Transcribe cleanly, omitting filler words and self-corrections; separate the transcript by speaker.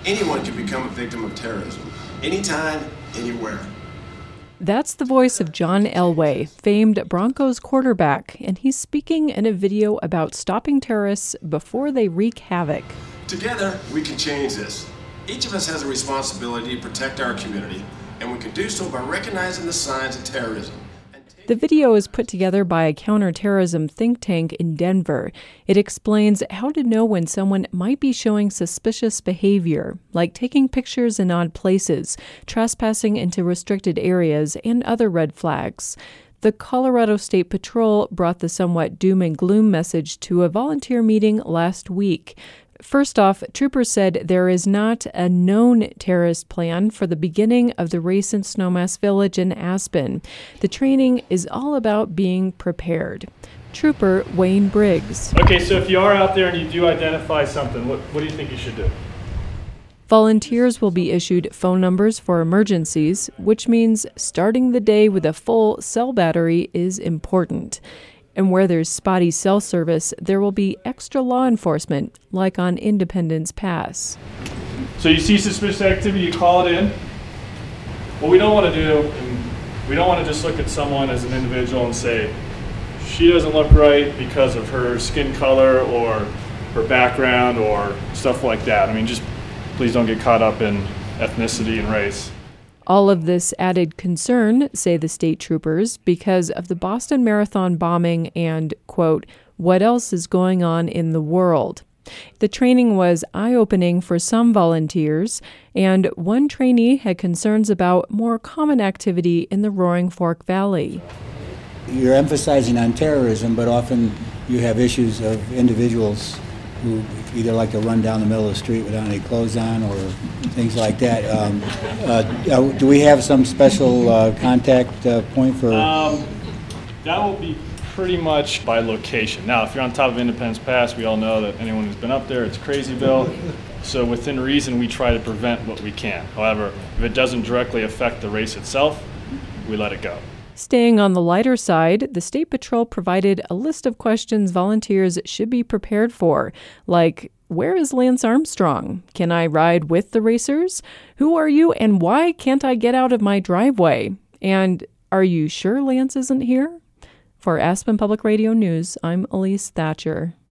Speaker 1: Anyone can become a victim of terrorism, anytime, anywhere.
Speaker 2: That's the voice of John Elway, famed Broncos quarterback, and he's speaking in a video about stopping terrorists before they wreak havoc.
Speaker 1: Together, we can change this. Each of us has a responsibility to protect our community, and we can do so by recognizing the signs of terrorism.
Speaker 2: The video is put together by a counterterrorism think tank in Denver. It explains how to know when someone might be showing suspicious behavior, like taking pictures in odd places, trespassing into restricted areas, and other red flags. The Colorado State Patrol brought the somewhat doom and gloom message to a volunteer meeting last week. First off, troopers said there is not a known terrorist plan for the beginning of the race in Snowmass Village in Aspen. The training is all about being prepared. Trooper Wayne Briggs.
Speaker 3: Okay, so if you are out there and you do identify something, what do you think you should do?
Speaker 2: Volunteers will be issued phone numbers for emergencies, which means starting the day with a full cell battery is important. And where there's spotty cell service, there will be extra law enforcement, like on Independence Pass.
Speaker 3: So you see suspicious activity, you call it in. What we don't want to do, we don't want to just look at someone as an individual and say, she doesn't look right because of her skin color or her background or stuff like that. I mean, just please don't get caught up in ethnicity and race.
Speaker 2: All of this added concern, say the state troopers, because of the Boston Marathon bombing and, quote, what else is going on in the world. The training was eye-opening for some volunteers, and one trainee had concerns about more common activity in the Roaring Fork Valley.
Speaker 4: You're emphasizing on terrorism, but often you have issues of individuals who either like to run down the middle of the street without any clothes on or things like that. Do we have some special contact point for?
Speaker 3: That will be pretty much by location. Now, if you're on top of Independence Pass, we all know that anyone who's been up there, it's Crazyville. So within reason, we try to prevent what we can. However, if it doesn't directly affect the race itself, we let it go.
Speaker 2: Staying on the lighter side, the State Patrol provided a list of questions volunteers should be prepared for, like, where is Lance Armstrong? Can I ride with the racers? Who are you and why can't I get out of my driveway? And are you sure Lance isn't here? For Aspen Public Radio News, I'm Elise Thatcher.